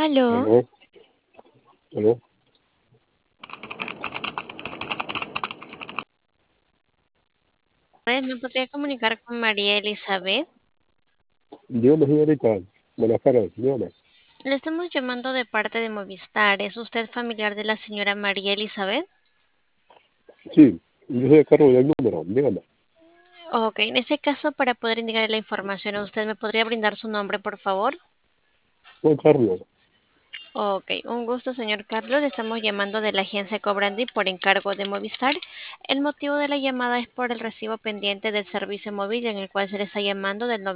Aló, Aló, aló. ¿me podría comunicar con María Elizabeth? Dígame, señorita. Buenas tardes, dígame. Le estamos llamando de parte de Movistar. ¿Es usted familiar de la señora María Elizabeth? Sí, yo soy el cargo del número, dígame. Ok, en ese caso, para poder indicar la información a usted, ¿me podría brindar su nombre, por favor? Juan Carlos. Ok, un gusto, señor Carlos. Le estamos llamando de la agencia Cobrandi por encargo de Movistar. El motivo de la llamada es por el recibo pendiente del servicio móvil en el cual se le está llamando del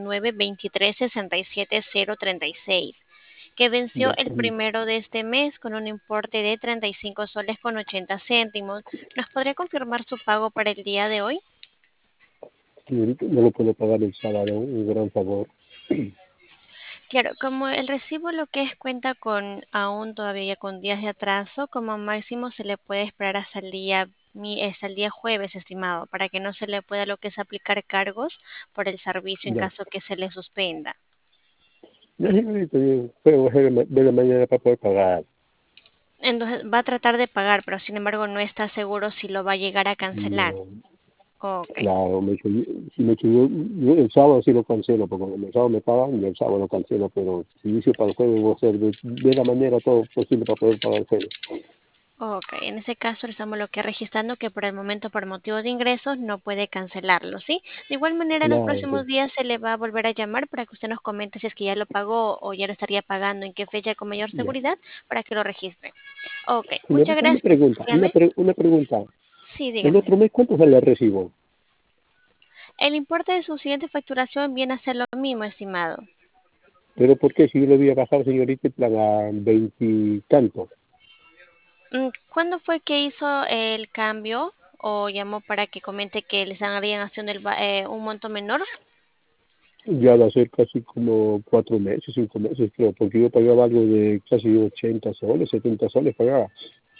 99 23 67 036, que venció Ya, el primero de este mes con un importe de 35 soles con 80 céntimos. ¿Nos podría confirmar su pago para el día de hoy? señorita, no lo puedo pagar el sábado, un gran favor. Claro, como el recibo lo que es cuenta con aún todavía con días de atraso, como máximo se le puede esperar hasta el día hasta el día jueves, estimado, para que no se le pueda lo que es aplicar cargos por el servicio en Ya, caso que se le suspenda. ya, señorita, yo puedo ver la mañana para poder pagar. Entonces va a tratar de pagar, pero sin embargo no está seguro si lo va a llegar a cancelar. No, Ok. claro, si me echo yo el sábado sí lo cancelo, porque el sábado me pagan y el sábado lo cancelo, pero si inicio para el jueves voy a hacer de la manera todo posible para poder pagar el jueves. Ok, en ese caso le estamos lo que registrando que por el momento por motivo de ingresos no puede cancelarlo, ¿sí? De igual manera en los Claro, próximos sí, días se le va a volver a llamar para que usted nos comente si es que ya lo pagó o ya lo estaría pagando, en qué fecha con mayor ya. seguridad para que lo registre. Ok, muchas Señorita, gracias. Dígame. una pregunta. Sí, ¿El dígame. otro mes cuánto sale el recibo? El importe de su siguiente facturación viene a ser lo mismo, estimado. Pero ¿por qué si yo le había bajado, señorita, en plan a veintitantos? ¿Cuándo fue que hizo el cambio o llamó para que comente que le estarían haciendo un monto menor? Ya va a ser casi como 4 meses, 5 meses, creo, porque yo pagaba algo de casi 80 soles, 70 soles pagaba.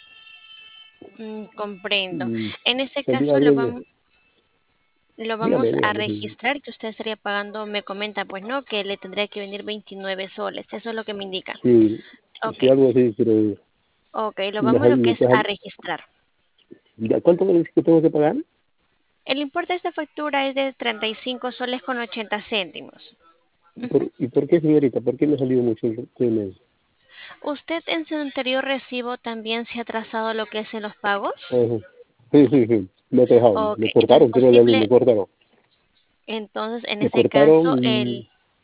Comprendo. Mm, En ese Sería caso breve. lo Dígame, vamos a dígame. Sí, registrar que usted estaría pagando, me comenta, pues no, que le tendría que venir 29 soles. Eso es lo que me indica. sí, Ok, sí, algo así, pero ok, lo vamos lo que es a entonces, registrar. ¿ya cuánto me dice que tengo que pagar? El importe de esta factura es de 35 soles con 80 céntimos. Ujú. ¿Y por qué, señorita? ¿Por qué me ha salido mucho este mes? ¿Usted en su anterior recibo también se ha trazado lo que es en los pagos? Ajá. Sí, sí, sí, me he dejado, Ok, me entonces cortaron, creo la luz, me cortaron. entonces en Me ese cortaron caso y...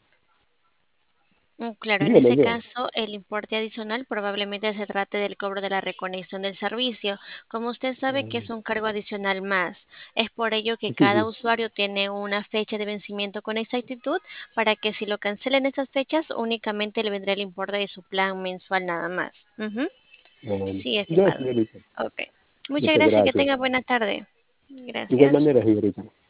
Claro, en Dígame, ese dígame. caso, el importe adicional probablemente se trate del cobro de la reconexión del servicio. Como usted sabe que es un cargo adicional más, es por ello que Sí, cada sí. usuario tiene una fecha de vencimiento con exactitud para que si lo cancela en esas fechas, únicamente le vendrá el importe de su plan mensual nada más. Ujú. Sí, Ya, estimado. señorita. Ok. Muchas Muchas gracias, que gracias. tenga buena tarde. De igual Gracias. manera, señorita.